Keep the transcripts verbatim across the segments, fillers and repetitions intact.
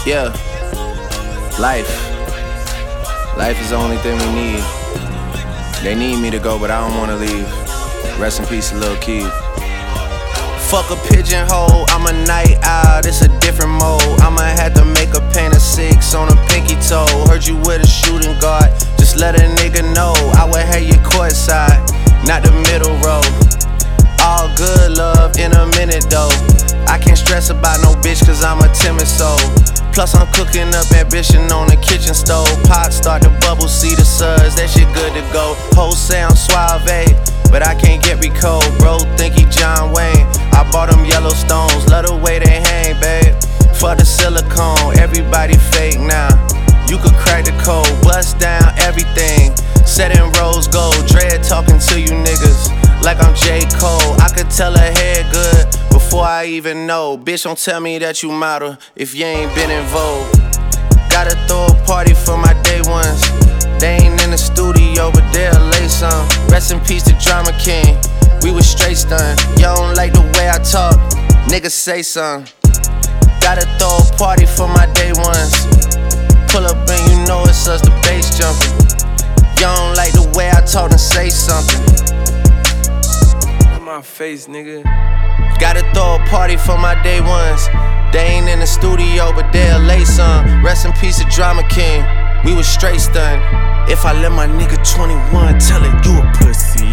Yeah, life. Life is the only thing we need. They need me to go, but I don't wanna leave. Rest in peace, Lil Keith. Fuck a pigeonhole, I'm a night owl, it's a different mode. I'ma have to make a paint of six on a pinky toe. Heard you with a shooting guard, just let a nigga know. I would have you courtside, not the middle row. All good love in a minute though. I can't stress about no bitch cause I'm a timid soul. Plus I'm cooking up ambition on the kitchen stove. Pot start to bubble, see the suds, that shit good to go. Whole sound suave, but I can't get Rico. Bro think he John Wayne, I bought them Yellowstones. Love the way they hang, babe, for the silicone. Everybody fake now, you could crack the code. Bust down everything, set in rose gold. Dread talking to you niggas like I'm J. Cole. I could tell her head good before I even know. Bitch, don't tell me that you model if you ain't been in Vogue. Gotta throw a party for my day ones. They ain't in the studio, but they'll lay some. Rest in peace to Drama King, we was straight stunned. Y'all don't like the way I talk, niggas say something. Gotta throw a party for my day ones. Pull up and you know it's us, the bass jumping. Y'all don't like the way I talk, and say something. My face, nigga. Gotta throw a party for my day ones. They ain't in the studio, but they'll lay some. Rest in peace to Drama King, we was straight stunned. If I let my nigga twenty-one tell it, you a pussy.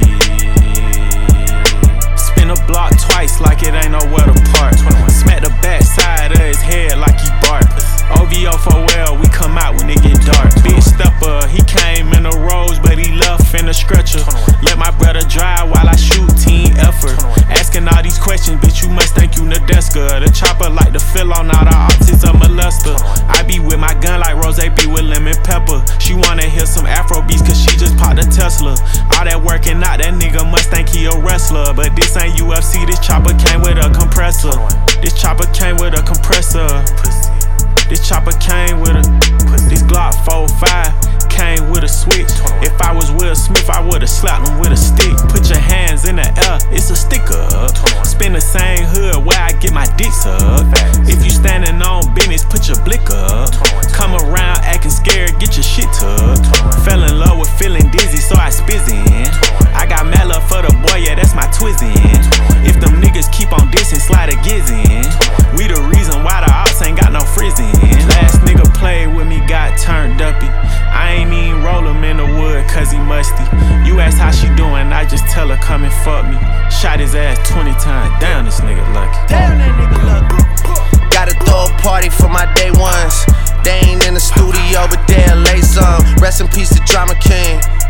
Spin a block twice like it ain't nowhere to park. Smack the back side of his head like he bark. O V O for well, we come out when it get dark. Big stepper, he came in a rose, but he left in a stretcher. Let my brother drive while I shoot, team effort. Asking all these questions, bitch, you must think you Nadeska. The chopper like to fill on all the optics of molester. I be with my gun like Rose be with lemon pepper. She wanna hear some Afro beats cause she just popped a Tesla. All that working out, that nigga must think he a wrestler. But this ain't U F C, this chopper came with a compressor. This chopper came with a compressor. This chopper came with a, this Glock four five came with a switch. If I was Will Smith, I would've slapped him with a stick. Put your hands in the air, it's a sticker. Spin the same hood where I get my dick sucked. If you standing on business, put your blick up. Come around acting scared, get your shit tucked. Fell in love with feeling dizzy, so I spizzin'. I got mad love for the boy, yeah, that's my twizzin'. If them niggas keep on dissing, slide a gizzin'. We the reason why the ops ain't got no frizzin'. Last nigga played with me, got turned uppy. I ain't even roll him in the wood cause he musty. You ask how she doing, I just tell her come and fuck me. Shot his ass twenty times, damn this nigga lucky. Damn that nigga lucky. Gotta throw a party for my day ones. They ain't in the studio, but they'll lay some. Rest in peace to Drama King,